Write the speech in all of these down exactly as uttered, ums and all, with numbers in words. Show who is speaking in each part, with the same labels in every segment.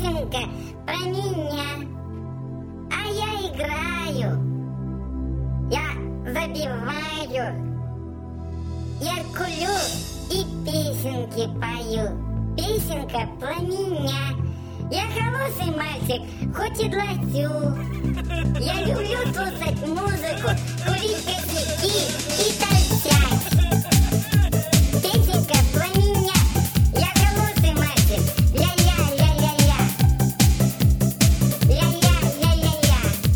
Speaker 1: песенка про меня. А я играю, я забиваю, я курю и песенки пою. Песенка про меня. Я хороший мальчик, хоть и длачу. Я люблю слушать музыку, курить косяки и торчать. Песенка про меня. Я хороший мальчик. Ля-ля-ля-ля-ля. Ля-ля-ля-ля-ля.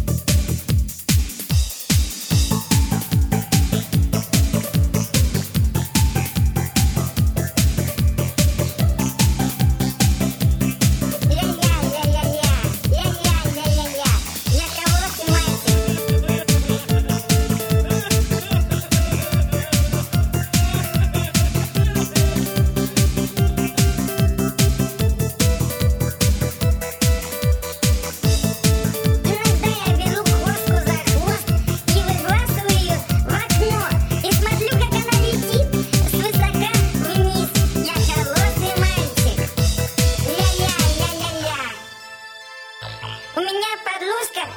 Speaker 1: У меня подружка,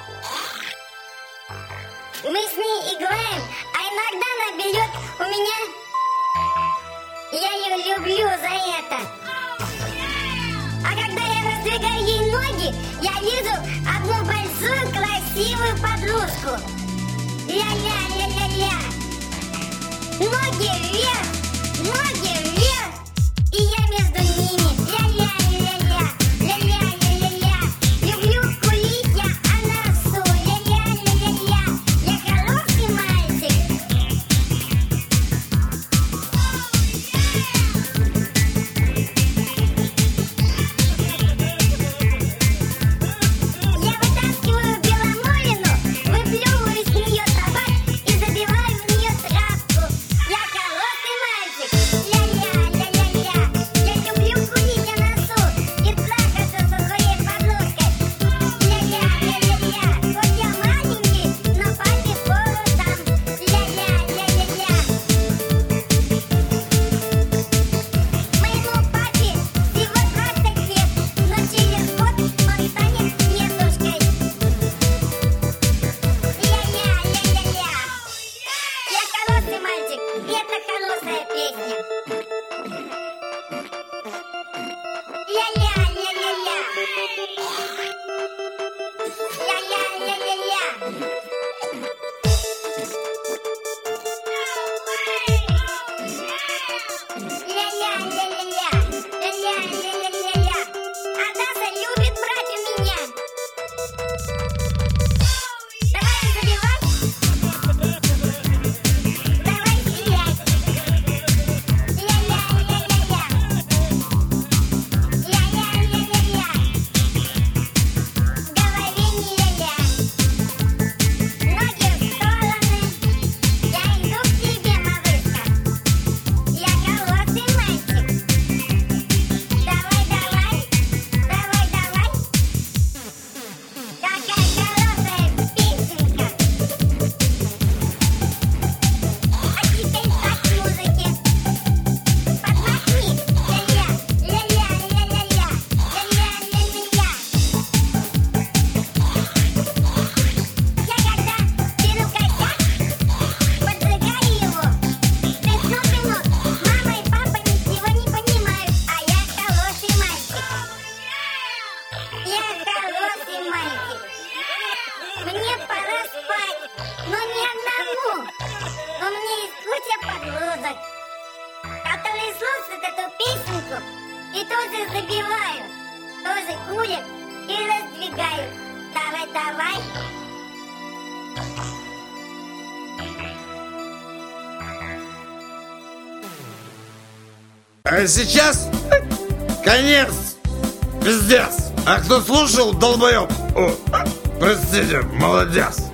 Speaker 1: мы с ней играем, а иногда она берет у меня, я ее люблю за это. А когда я раздвигаю ей ноги, я вижу одну большую красивую подружку. Ля-ля-ля-ля-ля. Ноги вверх, ноги вверх, и я между ними. Ля-ля-ля-ля-ля. Мне пора спать, но не одному. У меня есть куча подружек, которые слушают эту песенку и тоже забивают, тоже курят и раздвигают. Давай, давай.
Speaker 2: А сейчас конец, пиздец. А кто слушал, долбоеб, о, простите, молодец.